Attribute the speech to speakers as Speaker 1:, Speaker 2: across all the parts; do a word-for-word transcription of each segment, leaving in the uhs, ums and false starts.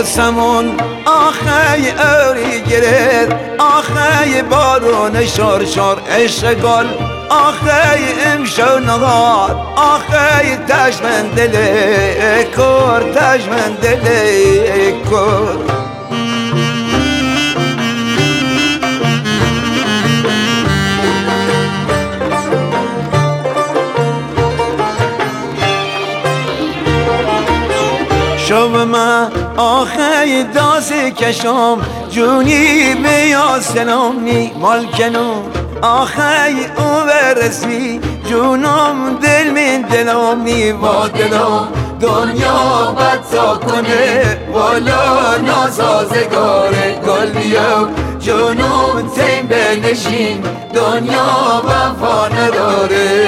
Speaker 1: آسمون آخه اوری گرد، آخه بارون شار شار عشق گل، آخه امشو نهار، آخه تشمن دل کور، تشمن دل کور. شب من آخه داسی کشم جونی بیا سلامی مالکنم، آخه او برسی جونم دل من دلامی با دلم دنیا بدتا کنه والا ناسازگار گل بیا جونم تیم بنشین دنیا وفا نداره.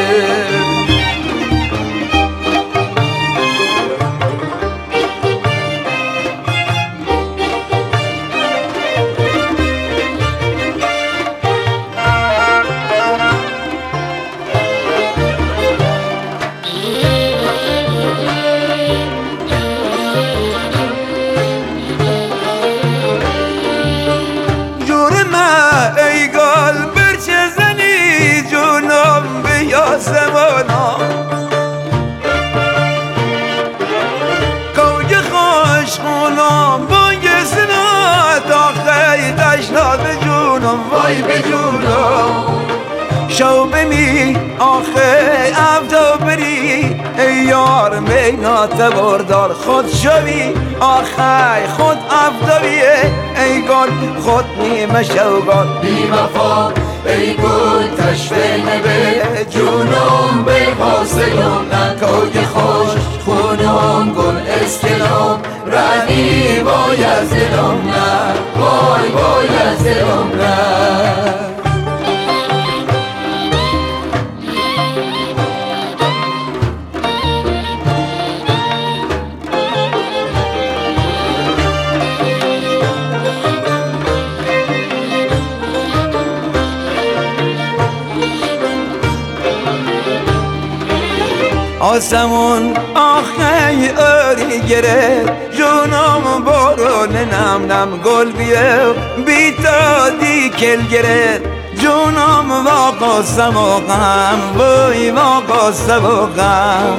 Speaker 1: زمانا کوج خوش خونم بانگ سنات آخه تشنا به جونم وای به جونم شو بمی آخه افتا بری ای یار مینات بردار خود شوی آخه خود افتا بیه ای گل خود نیمه شوگان بی وفا ای گل تشوینه به جونم به حاصلم نکوی خوش خونم گل اسکلم رنی وای از دلم نه وای وای از دلم نه. آسمون آخه اوری گرفت جونم بارون نم نم گل بیه بیتا دی کل گرفت جونم واقع سباقم وای واقع سباقم.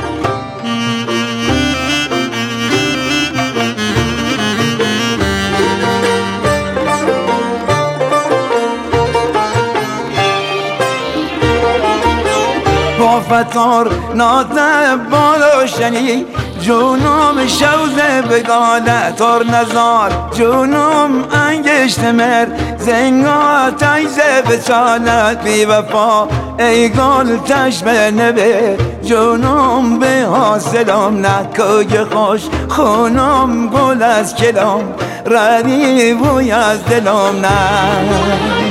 Speaker 1: فتار ناته بالوشنی جونم شوزه بگاله تر نزار جونم انگشت مر زنگا تایزه بچالت بی وفا ای گل تشبه نبه جونم به حاصلم نکوی خوش خونم گل از کلام ردی بوی از دلم نه.